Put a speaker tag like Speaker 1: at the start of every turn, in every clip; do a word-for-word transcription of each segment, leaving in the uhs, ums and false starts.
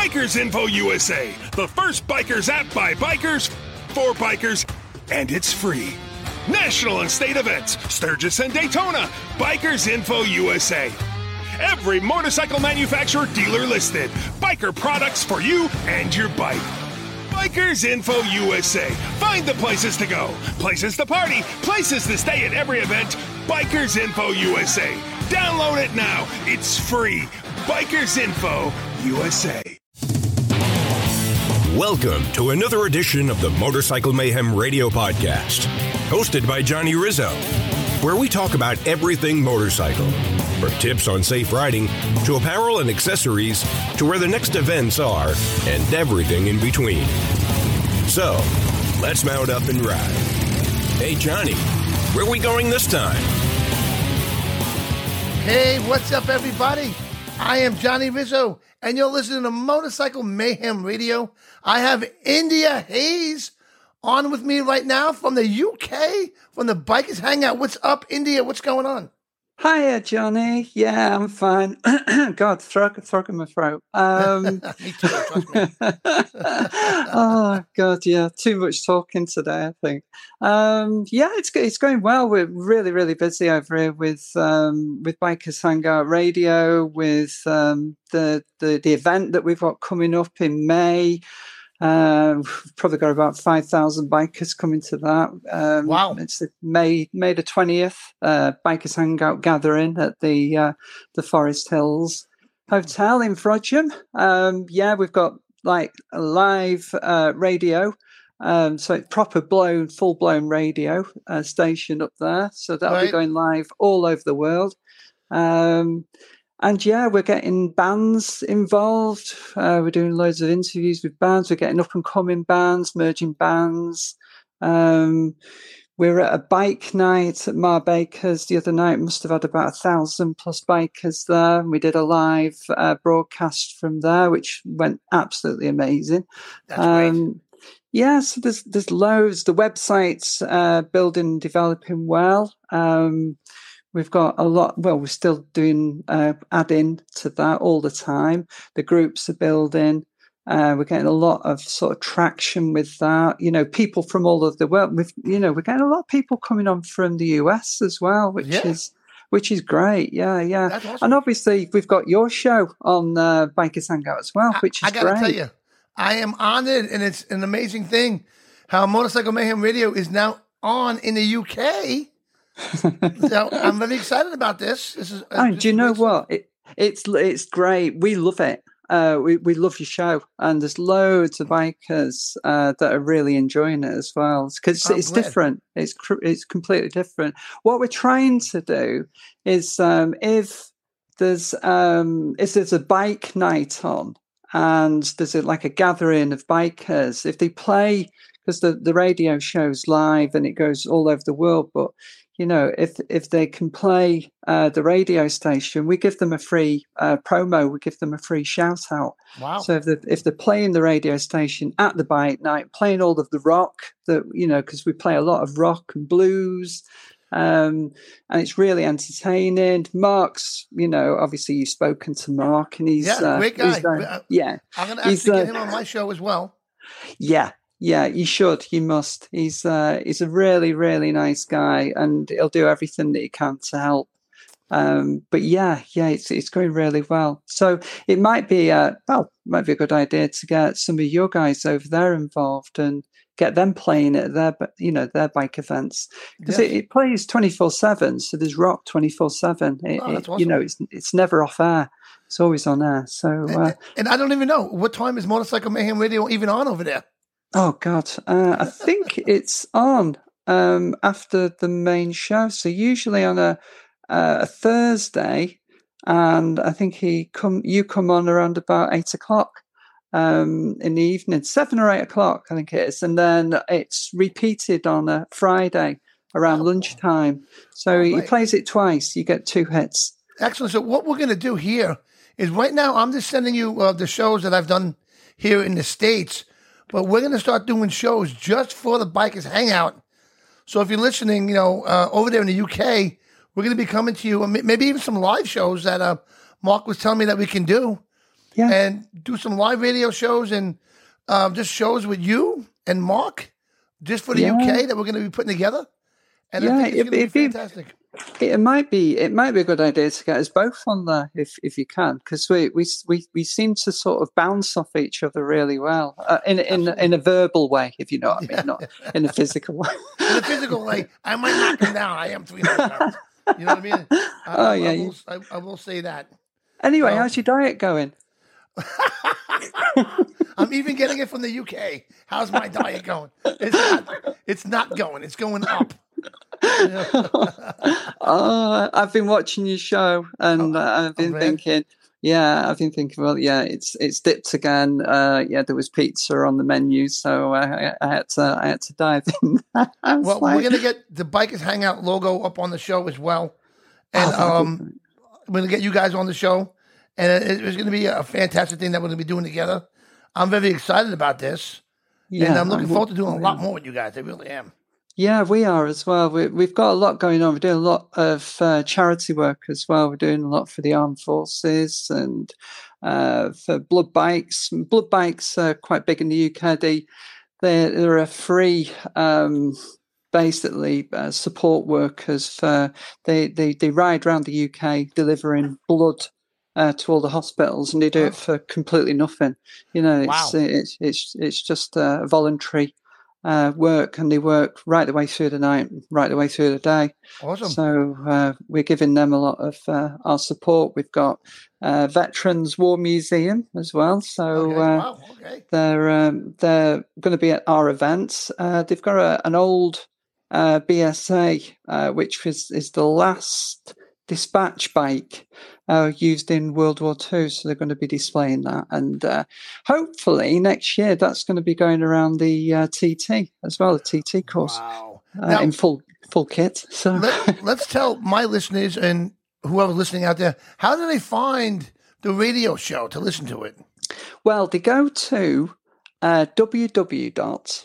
Speaker 1: Bikers Info U S A, the first bikers app by bikers, for bikers, and it's free. National and state events, Sturgis and Daytona, Bikers Info U S A. Every motorcycle manufacturer dealer listed. Biker products for you and your bike. Bikers Info U S A. Find the places to go, places to party, places to stay at every event. Bikers Info U S A. Download it now. It's free. Bikers Info U S A.
Speaker 2: Welcome to another edition of the Motorcycle Mayhem Radio Podcast, hosted by Johnny Rizzo, where we talk about everything motorcycle, from tips on safe riding to apparel and accessories to where the next events are and everything in between. So, let's mount up and ride. Hey, Johnny, where are we going this time?
Speaker 3: Hey, what's up, everybody? I am Johnny Rizzo, and you're listening to Motorcycle Mayhem Radio. I have India Hayes on with me right now from the U K, from the Bikers Hangout. What's up, India? What's going on?
Speaker 4: Hiya, Johnny. Yeah, I'm fine. God, frog, frog in my throat. Um,
Speaker 3: me too, trust me.
Speaker 4: Oh, God, yeah. Too much talking today, I think. Um, yeah, it's it's going well. We're really, really busy over here with um, with Bikers Hangout Radio, with um, the, the, the event that we've got coming up in May. Uh, we've probably got about five thousand bikers coming to that. Um,
Speaker 3: wow.
Speaker 4: It's the May May the twentieth, uh, Bikers Hangout gathering at the uh, the Forest Hills Hotel in Frodsham. Um, yeah, we've got like a live uh, radio. Um, so it's proper blown, full blown radio uh, station up there. So that'll
Speaker 3: right.
Speaker 4: be going live all over the world. Um, And yeah, we're getting bands involved. Uh, we're doing loads of interviews with bands. We're getting up and coming bands, merging bands. Um, we're at a bike night at Mar Baker's the other night. Must have had about a thousand plus bikers there. And we did a live uh, broadcast from there, which went absolutely amazing.
Speaker 3: That's
Speaker 4: um,
Speaker 3: great.
Speaker 4: Yeah, so there's there's loads. The website's uh, building and developing well. Um, We've got a lot, well, we're still doing uh, adding to that all the time. The groups are building. Uh, we're getting a lot of sort of traction with that. You know, people from all over the world. We've, you know, we're getting a lot of people coming on from the U S as well, which
Speaker 3: yeah.
Speaker 4: is which is great. Yeah, yeah.
Speaker 3: That's awesome.
Speaker 4: And obviously, we've got your show on uh, Bikers Hangout as well, which is
Speaker 3: I, I gotta
Speaker 4: great.
Speaker 3: tell you, I am honored, and it's an amazing thing how Motorcycle Mayhem Radio is now on in the U K. So I'm very excited about this. This is. Uh,
Speaker 4: Oh, do you know what? It, it's it's great. We love it. Uh, we we love your show, and there's loads of bikers uh, that are really enjoying it as well. Because it's, it's different. It's cr- it's completely different. What we're trying to do is um, if there's um, if there's a bike night on, and there's a, like a gathering of bikers, if they play, because the the radio show's live and it goes all over the world, but you know, if if they can play uh, the radio station, we give them a free uh, promo. We give them a free shout out.
Speaker 3: Wow!
Speaker 4: So if they if they're playing the radio station at the bike night, playing all of the rock that you know, because we play a lot of rock and blues, um, and it's really entertaining. Mark's, you know, obviously you've spoken to Mark, and he's
Speaker 3: yeah,
Speaker 4: uh,
Speaker 3: great guy.
Speaker 4: He's, uh, yeah,
Speaker 3: I'm going to
Speaker 4: he's,
Speaker 3: actually
Speaker 4: uh,
Speaker 3: get him on my show as well.
Speaker 4: Yeah. Yeah, you should. You must. He's uh, he's a really, really nice guy, and he'll do everything that he can to help. Um, but yeah, yeah, it's it's going really well. So it might be uh, well, might be a good idea to get some of your guys over there involved and get them playing at their, you know, their bike events, because yes. it, it plays twenty-four seven. So there's rock twenty-four seven. It,
Speaker 3: oh, that's
Speaker 4: it,
Speaker 3: awesome.
Speaker 4: You know, it's it's never off air. It's always on air. So uh,
Speaker 3: and, and I don't even know what time is Motorcycle Mayhem Radio even on over there.
Speaker 4: Oh, God. Uh, I think it's on um, after the main show. So usually on a, uh, a Thursday, and I think he come you come on around about eight o'clock um, in the evening, seven or eight o'clock, I think it is. And then it's repeated on a Friday around oh. lunchtime. So oh, he right. plays it twice. You get two hits.
Speaker 3: Excellent. So what we're going to do here is right now I'm just sending you uh, the shows that I've done here in the States. But we're going to start doing shows just for the Bikers Hangout. So if you're listening, you know, uh, over there in the U K, we're going to be coming to you, maybe even some live shows that uh, Mark was telling me that we can do.
Speaker 4: Yeah.
Speaker 3: and do some live radio shows and um, just shows with you and Mark, just for the
Speaker 4: yeah.
Speaker 3: U K that we're going to be putting together. And
Speaker 4: yeah,
Speaker 3: I think it's going to be fantastic.
Speaker 4: It, it might be. It might be a good idea to get us both on there if if you can, because we, we we we seem to sort of bounce off each other really well uh, in in in a verbal way, if you know what I mean, yeah. not in a physical way.
Speaker 3: In a physical way, I might knock him down. I am three hundred pounds. You know what I mean? I,
Speaker 4: oh
Speaker 3: I,
Speaker 4: yeah,
Speaker 3: I will, I, I will say that.
Speaker 4: Anyway,
Speaker 3: um,
Speaker 4: how's your diet going?
Speaker 3: I'm even getting it from the U K. How's my diet going? It's not. It's not going. It's going up.
Speaker 4: oh, I've been watching your show, and oh, uh, I've been oh, thinking, yeah, I've been thinking, well, yeah, it's it's dipped again. Uh, yeah, there was pizza on the menu, so I, I had to I had to dive in.
Speaker 3: well,
Speaker 4: like...
Speaker 3: we're gonna get the Bikers Hangout logo up on the show as well, and oh, um, we're gonna get you guys on the show, and it, it's gonna be a fantastic thing that we're gonna be doing together. I'm very excited about this, yeah, and I'm looking I'm, forward to doing a lot more with you guys. I really am.
Speaker 4: Yeah, we are as well. We, we've got a lot going on. We're doing a lot of uh, charity work as well. We're doing a lot for the armed forces and uh, for blood bikes. Blood bikes are quite big in the U K. They, they're, they're a free, um, basically, uh, support workers. For, they, they, they ride around the U K delivering blood uh, to all the hospitals, and they do oh. it for completely nothing. You know, it's wow. it's, it's, it's just a voluntary Uh, work, and they work right the way through the night, right the way through the day.
Speaker 3: Awesome.
Speaker 4: So uh, we're giving them a lot of uh, our support. We've got uh, Veterans War Museum as well. So
Speaker 3: okay.
Speaker 4: uh,
Speaker 3: wow. okay.
Speaker 4: they're um, they're going to be at our events. Uh, they've got a, an old uh, B S A, uh, which is, is the last dispatch bike uh, used in World War Two, so they're going to be displaying that, and uh, hopefully next year that's going to be going around the uh, T T as well, the T T course,
Speaker 3: wow.
Speaker 4: uh,
Speaker 3: now,
Speaker 4: in full full kit. So
Speaker 3: let, let's tell my listeners and whoever's listening out there, how do they find the radio show to listen to it?
Speaker 4: Well, they go to uh, w w w dot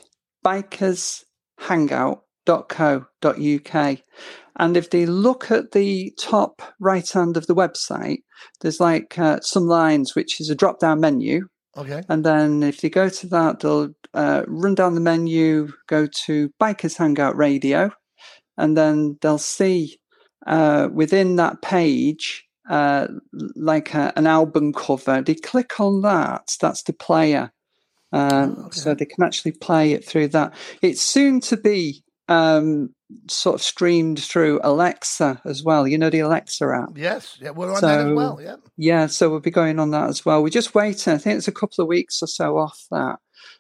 Speaker 4: bikers hangout dot co dot u k. And if they look at the top right hand of the website, there's like uh, some lines, which is a drop down menu.
Speaker 3: Okay.
Speaker 4: And then if they go to that, they'll uh, run down the menu, go to Bikers Hangout Radio, and then they'll see uh, within that page uh, like a, an album cover. They click on that. That's the player. Um, oh, okay. So they can actually play it through that. It's soon to be um, sort of streamed through Alexa as well. You know, the Alexa app.
Speaker 3: Yes, yeah, we're on
Speaker 4: so,
Speaker 3: that as well. Yeah,
Speaker 4: yeah. So we'll be going on that as well. We're just waiting. I think it's a couple of weeks or so off that.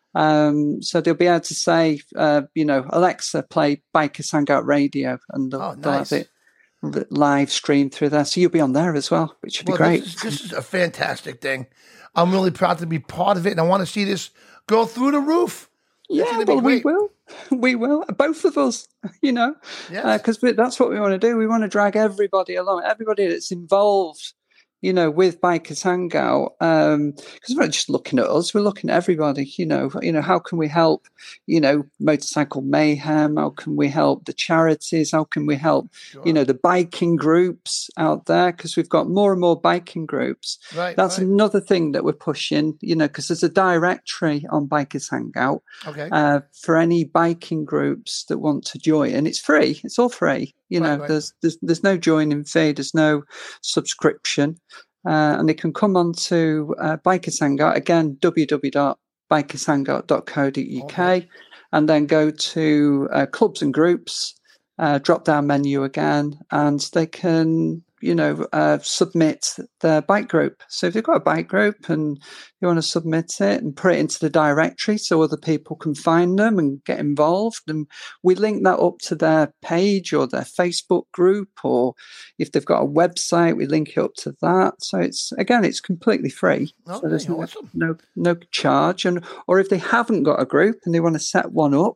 Speaker 4: Um, so they'll be able to say, uh, you know, Alexa, play Bikers Hangout Radio, and they'll,
Speaker 3: oh, nice.
Speaker 4: they'll have it live streamed through there. So you'll be on there as well, which would
Speaker 3: well,
Speaker 4: be great.
Speaker 3: This is, this is a fantastic thing. I'm really proud to be part of it, and I want to see this go through the roof.
Speaker 4: Yeah, well, we will. We will. Both of us, you know, because yes. uh, that's what we want to do. We want to drag everybody along, everybody that's involved, you know, with Bikers Hangout. Because um, we're not just looking at us, we're looking at everybody, you know, you know, how can we help, you know, Motorcycle Mayhem? How can we help the charities? How can we help, sure. you know, the biking groups out there? Because we've got more and more biking groups.
Speaker 3: Right.
Speaker 4: That's
Speaker 3: right.
Speaker 4: another thing that we're pushing, you know, because there's a directory on Bikers Hangout
Speaker 3: okay.
Speaker 4: uh, for any biking groups that want to join. And it's free. It's all free. You know, right, right. There's, there's there's no joining fee. There's no subscription. Uh, and they can come on to uh, Bikers Hangout, again, w w w dot bikers hangout dot co dot u k, okay. and then go to uh, clubs and groups, uh, drop down menu again, and they can, you know, uh, submit their bike group. So if you've got a bike group and you want to submit it and put it into the directory so other people can find them and get involved, and we link that up to their page or their Facebook group, or if they've got a website, we link it up to that. So it's, again, it's completely free.
Speaker 3: Okay,
Speaker 4: so there's no,
Speaker 3: awesome.
Speaker 4: no, no charge. And, or if they haven't got a group and they want to set one up,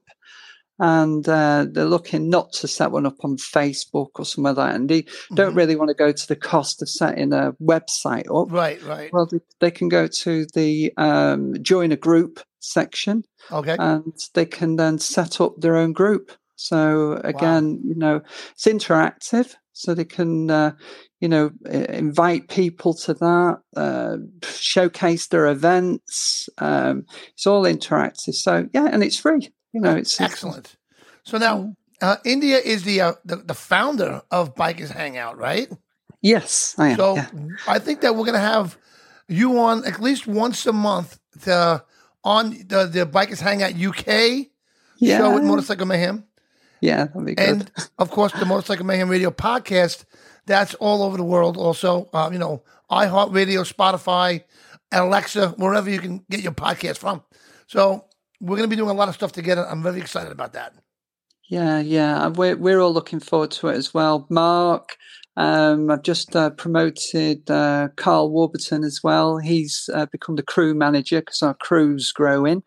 Speaker 4: and uh, they're looking not to set one up on Facebook or somewhere like that, and they mm-hmm. don't really want to go to the cost of setting a website up.
Speaker 3: Right, right.
Speaker 4: Well, they, they can go to the um, join a group section,
Speaker 3: okay,
Speaker 4: and they can then set up their own group. So again, wow. you know, it's interactive, so they can, uh, you know, invite people to that, uh, showcase their events. Um, it's all interactive. So yeah, and it's free. You know, it's
Speaker 3: excellent. So now, uh, India is the, uh, the the founder of Bikers Hangout, right?
Speaker 4: Yes, I am.
Speaker 3: So
Speaker 4: yeah.
Speaker 3: I think that we're going to have you on at least once a month to, on the, the Bikers Hangout U K yeah. show with Motorcycle Mayhem.
Speaker 4: Yeah, that'd be good.
Speaker 3: And, of course, the Motorcycle Mayhem Radio podcast, that's all over the world also. Uh, you know, iHeartRadio, Spotify, Alexa, wherever you can get your podcast from. So we're going to be doing a lot of stuff together. I'm very excited about that.
Speaker 4: Yeah, yeah. We're, we're all looking forward to it as well. Mark, um, I've just uh, promoted uh, Carl Warburton as well. He's uh, become the crew manager because our crew's growing.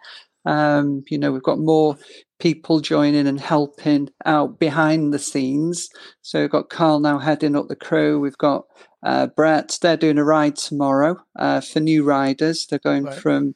Speaker 4: Um, you know, we've got more people joining and helping out behind the scenes. So we've got Carl now heading up the crew. We've got uh, Brett. They're doing a ride tomorrow uh, for new riders. They're going right. from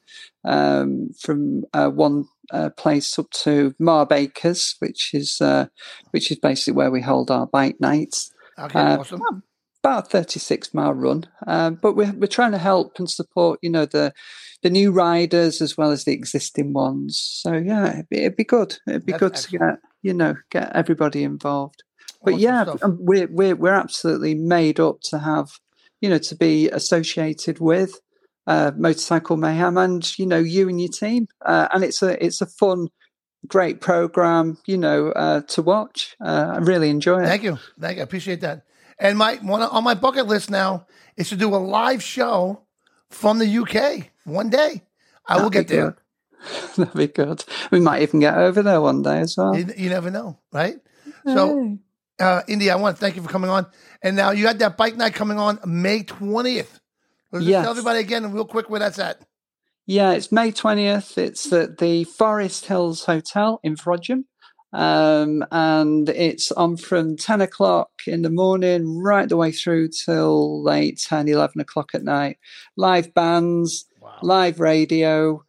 Speaker 4: um, from uh, one uh, place up to Marbakers, which is uh, which is basically where we hold our bike nights.
Speaker 3: Okay,
Speaker 4: uh,
Speaker 3: awesome.
Speaker 4: About a thirty-six mile run, um, but we're we're trying to help and support, you know, the the new riders as well as the existing ones. So yeah, it'd be, it'd be good. It'd be That's good excellent. to get you know get everybody involved. But awesome yeah, stuff. we're we're we're absolutely made up to have you know to be associated with uh, Motorcycle Mayhem and you know you and your team, uh, and it's a it's a fun, great program you know uh, to watch. Uh, I really enjoy it.
Speaker 3: Thank you, thank you. I appreciate that. And my one on my bucket list now is to do a live show from the U K one day. I That'd will get there.
Speaker 4: That'd be good. We might even get over there one day as well.
Speaker 3: You, you never know, right? Hey. So, uh, India, I want to thank you for coming on. And now you got that bike night coming on May twentieth. Let's yes. tell everybody again real quick where that's at.
Speaker 4: Yeah, it's May twentieth. It's at the Forest Hills Hotel in Frodsham. Um, and it's on from ten o'clock in the morning right the way through till late ten, eleven o'clock at night. Live bands, wow. live radio,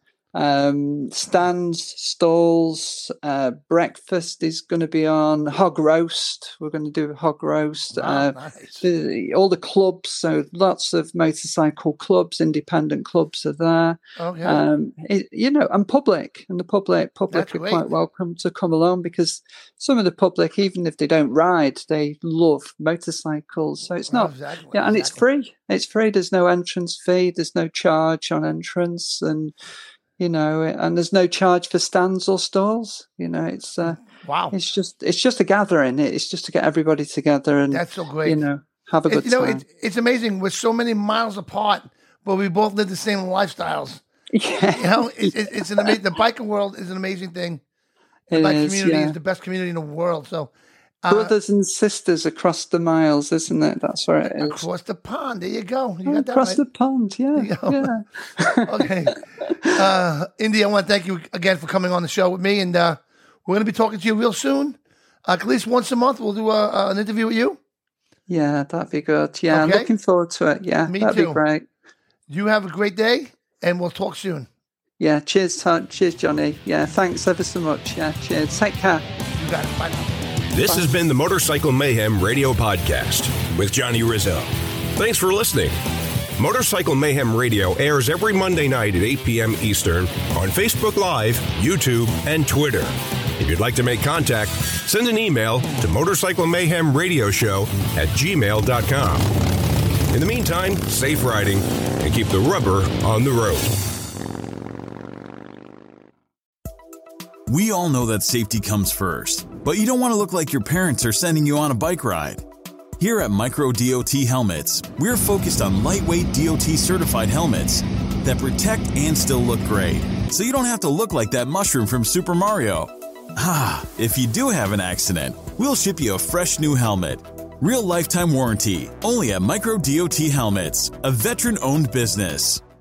Speaker 4: um, stands, stalls, uh, breakfast is going to be on, hog roast. We're going to do a hog roast.
Speaker 3: Wow,
Speaker 4: uh,
Speaker 3: nice.
Speaker 4: the, all the clubs, so lots of motorcycle clubs, independent clubs are there.
Speaker 3: Okay.
Speaker 4: Um, it, you know, and public, and the public, public
Speaker 3: That's
Speaker 4: are
Speaker 3: great.
Speaker 4: quite welcome to come along because some of the public, even if they don't ride, they love motorcycles. So it's not,
Speaker 3: oh, exactly.
Speaker 4: yeah, and
Speaker 3: exactly.
Speaker 4: it's free. It's free. There's no entrance fee. There's no charge on entrance, and you know, and there's no charge for stands or stalls. You know, it's uh,
Speaker 3: wow.
Speaker 4: It's just it's just a gathering. It's just to get everybody together and
Speaker 3: that's so great.
Speaker 4: You know, have a good
Speaker 3: it, you know,
Speaker 4: time.
Speaker 3: It, it's amazing. We're so many miles apart, but we both live the same lifestyles.
Speaker 4: Yeah,
Speaker 3: you know, it, it, it's an amazing. The biking world is an amazing thing. The
Speaker 4: it
Speaker 3: bike
Speaker 4: is,
Speaker 3: community
Speaker 4: yeah.
Speaker 3: is the best community in the world. So,
Speaker 4: uh, brothers and sisters across the miles, isn't it? That's where it is.
Speaker 3: Across the pond. There you go. You
Speaker 4: oh,
Speaker 3: got that
Speaker 4: across
Speaker 3: right.
Speaker 4: the pond. Yeah.
Speaker 3: yeah. Okay. Uh, Indy, I want to thank you again for coming on the show with me, and uh, we're going to be talking to you real soon. Uh, at least once a month, we'll do a, uh, an interview with you.
Speaker 4: Yeah, that'd be good. Yeah, okay. I'm looking forward to it. Yeah,
Speaker 3: me
Speaker 4: that'd
Speaker 3: too.
Speaker 4: be great.
Speaker 3: You have a great day, and we'll talk soon.
Speaker 4: Yeah, cheers, Todd. Cheers, Johnny. Yeah, thanks ever so much. Yeah, cheers. Take care.
Speaker 3: You got it. Bye now.
Speaker 2: This
Speaker 4: Bye.
Speaker 2: has been the Motorcycle Mayhem Radio Podcast with Johnny Rizzo. Thanks for listening. Motorcycle Mayhem Radio airs every Monday night at eight p.m. Eastern on Facebook Live, YouTube, and Twitter. If you'd like to make contact, send an email to motorcycle mayhem radio show at gmail dot com. In the meantime, safe riding and keep the rubber on the road.
Speaker 5: We all know that safety comes first, but you don't want to look like your parents are sending you on a bike ride. Here at Micro D O T Helmets, we're focused on lightweight D O T certified helmets that protect and still look great, so you don't have to look like that mushroom from Super Mario. Ah, if you do have an accident, we'll ship you a fresh new helmet. Real lifetime warranty, only at Micro D O T Helmets, a veteran-owned business.